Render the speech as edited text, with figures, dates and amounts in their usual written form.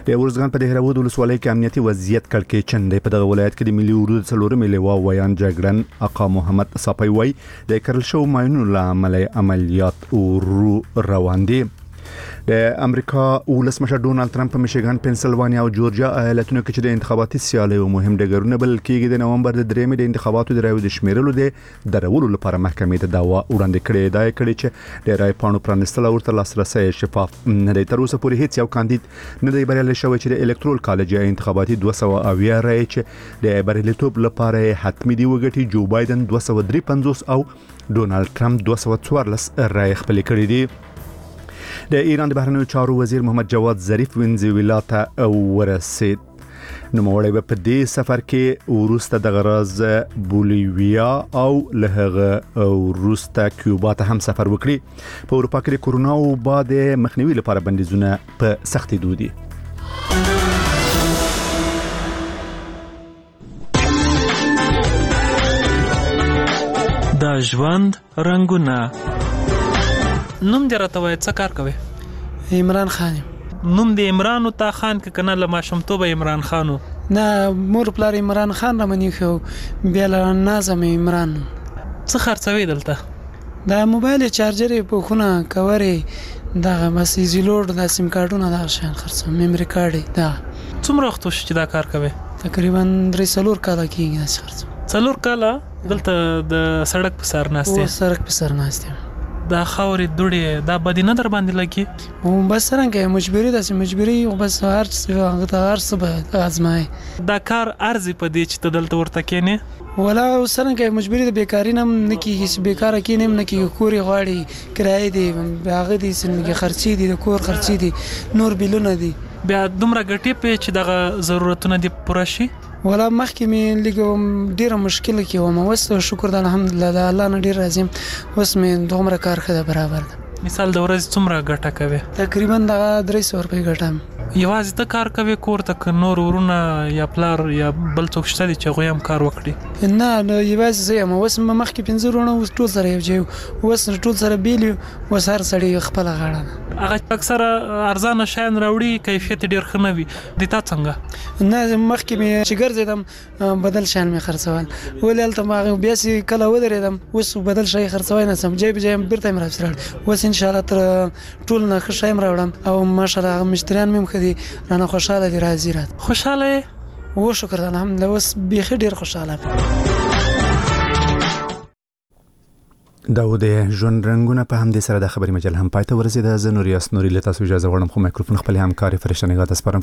د ورزګان په دهراود ولسوالۍ کې امنیتي وضعیت کړکېچن دی. په دغه ولایت کې د ملي اردو څلورمې لواء ویان جګړن آقا محمد صافی وای د کرل شو ماینونو لامل عملیات روان دي. د امریکا ولسمشر ډونالد ترامپ په میشیګان، پنسلوانیا او جورجیا ایالتونو کې چې د انتخاباتي سیالیو مهم ډګرونه بلل کېږي د نومبر د 3 د انتخاباتو د رایو د شمیرلو د درولو لپاره محکمې ته دعوا وړاندې کړې ده چې د رای پاڼو پرانستل او تر لاسرسي شفاف نه دی. تر اوسه پورې هیڅ یو کاندید نه دی بریالی شوی چې د الکترول کالج انتخاباتي 200 رای چې د بریالیتوب لپاره حتمی دی وګټي. جو بایدن 253 او ډونالد ترامپ 214 رای خپل کړي دي. د ایران د بهرنیو چارو وزیر محمد جواد ظریف وینزویلا ته ورسید. نوموړی په دې سفر کې وروسته د غراز بولیویا او له هغه وروسته کیوبا ته هم سفر وکړي. په اروپا کې د کورونا وبا د مخنیوي لپاره بندیزونه په سختي دودي. د ژوند رنگونه. نوم دې راته وایي څه کار کوي؟ عمران خان. نوم دې عمران او تا خان کې کنه له ماشومتوبه عمران خانو؟ نه، مور پلار عمران خان را منی خو بیا له نازم عمران. څه خرڅوي دلته؟ دا موبایل چارجر په خونه کورې دا بس ایزیلوډ د سیم کارتونه دا شان خرڅم، میموري کارت. دا څومره وخت چې دا کار کوي؟ تقریبا 3 کال کېږي دا خرڅم. 4 کال دلته د سړک په سر ناشته؟ سړک په سر ناشته. دا خاورې دوړې دا بدینه در باندې لګي؟ او بس څنګه مجبوری ده، مجبوری او بس هر څه به ازمای. دا کار ارزي په دې چې ته دلته ورته کېنې؟ ولا څنګه مجبوری ده، بیکاری نه کیږي، بیکاره کېنم نه کیږي، کوري غواړي، کرایه دي، هغه دي، څنګه خرچي دي، د کور خرچي دي، نور بیلونه دي. بیا دومره ګټې په چې دغه ضرورتونه دي پوره شي؟ ولا مخکې مې لږ ډیره مشکله کې وم، اوس شکر د الحمدلله د الله نه ډیر راضیم. اوس مې دومره کار ښه برابر ده. مثال د ورځې څومره ګټه کوي؟ تقریبا د 300 روپۍ ګټم. یوازې ته کار کوي کور ته، نور ورونه یا پلار یا بل څوک شته چې هغوی هم کار وکړي؟ نه یوازې زه یم. اوس مخکې 15 ورونه اوس ټول سره یو ځای، اوس ټول سره بیل یو، اوس هر سړی خپله غاړه ده. هغه اکثره ارزانه شیان راوړي، کیفیت ډیر ښه نه وي. د تا څنګه؟ نه، مخکې مې چې ګرځېدم بدل شیان مې خرڅول، ولې هلته ما بیا چې کله ودرېدم اوس بدل شی خرڅوی نه سم، جای په جای بیرته مې راوستل. اوس انشاءالله تر ټول نه ښه شی م راوړم او ماشاءالله هغه مشتریان مې ښه دي، رانه خوشحاله دي، راضي راته. خوشحاله یې؟ و شکر الحمدلله، اوس بیخي ډېر خوشحاله دا و د ژوند رنګونه. په همدې سره د خبري مجله هم پای ته ورسېده. زه نوریاس نوري له تاسو اجازه غواړم، خو مایکروفون خپل همکار فرشته نگاه ته سپارم.